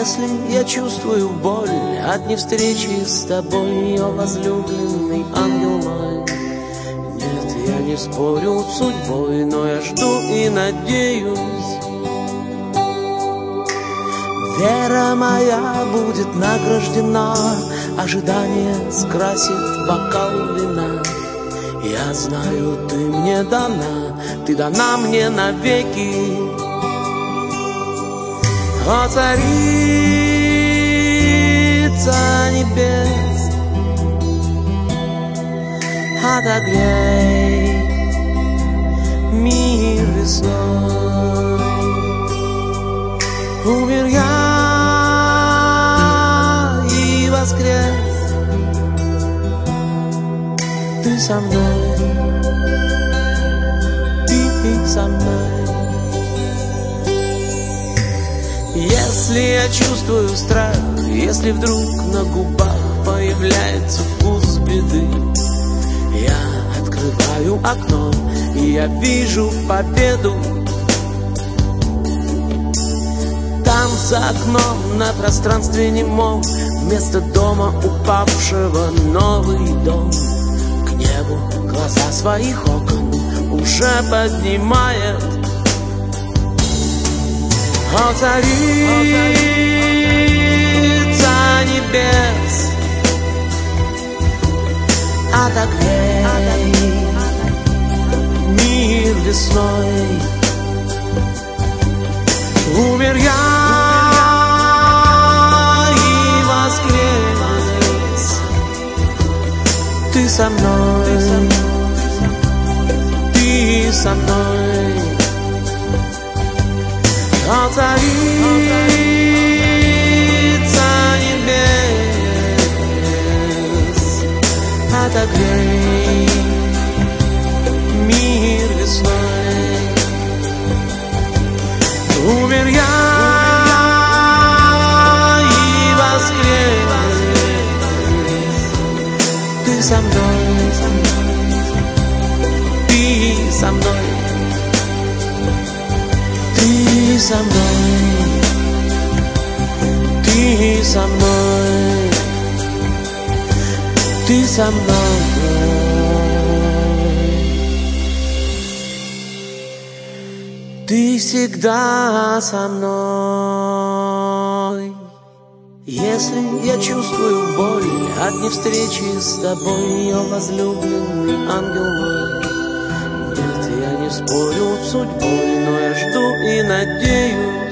Если я чувствую боль от невстречи с тобой, о возлюбленный ангел мой, нет, я не спорю с судьбой, но я жду и надеюсь. Вера моя будет награждена, ожидание скрасит бокал вина. Я знаю, ты мне дана, ты дана мне навеки. О, царица небес, отогрей мир весной. Умер я и воскрес, ты со мной, ты со мной. Если я чувствую страх, если вдруг на губах появляется вкус беды, я открываю окно, и я вижу победу. Там за окном на пространстве немом, вместо дома упавшего новый дом. К небу глаза своих окон уже поднимает. О, царица небес, отогрей мир весной. Умер я и воскрес, ты со мной, ты со мной. О, царица небес, отогрей мир весной. Умер я и воскрес, ты со мной, ты со мной. Ты со мной, ты со мной, ты со мной. Ты всегда со мной. Если я чувствую боль от невстречи с тобой, о возлюбленный ангел мой, нет, я не спорю с судьбой, но я жду и надеюсь.